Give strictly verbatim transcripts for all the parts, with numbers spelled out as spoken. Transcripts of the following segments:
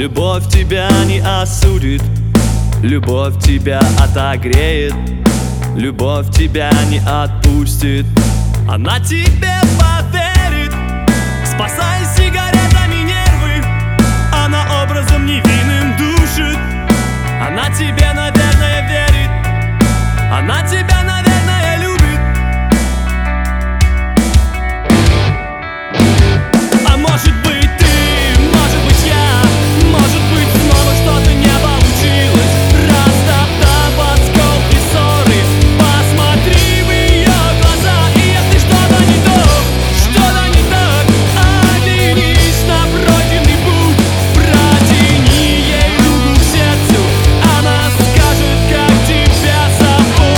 Любовь тебя не осудит, любовь тебя отогреет, любовь тебя не отпустит, она тебе поверит. Спасай сигаретами нервы, она образом невинным душит. Она тебе, наверное, верит, она тебя, наверное, любит. А может быть ты, может быть я, может быть снова что-то не получилось. Растоптав осколки ссоры, посмотри в ее глаза. И если что-то не то, что-то не так, оглянись на пройденный путь, протяни ей руку к сердцу, она скажет, как тебя зовут.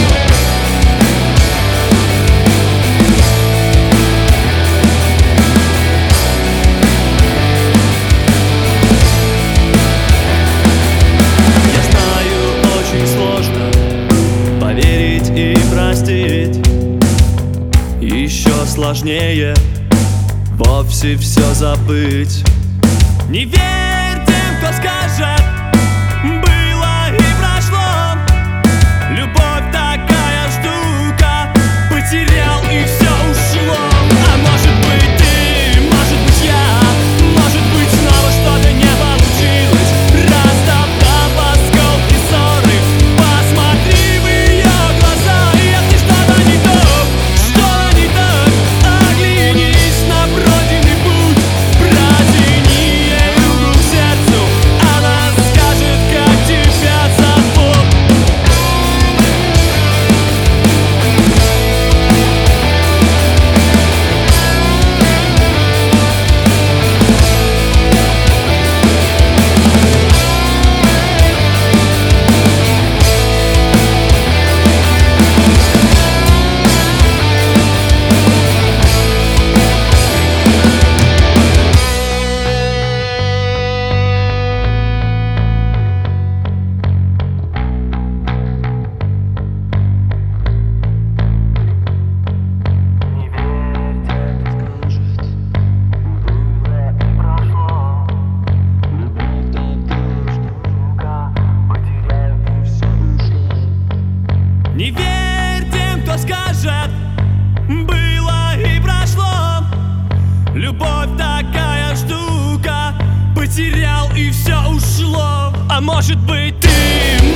Я знаю, очень сложно поверить и простить, еще сложнее вовсе все забыть. Не верь тем, кто скажет, было и прошло. Любовь такая штука, потерял и все ушло. А может быть ты, может быть я, может быть снова что-то не получилось. Растоптав осколки ссоры, посмотри в ее глаза. И если что-то не то, что-то не так, оглянись на пройденный путь, протяни ей руку к сердцу, она скажет, как тебя зовут. Не верь тем, кто скажет, было и прошло. Любовь такая штука, потерял и все ушло. А может быть ты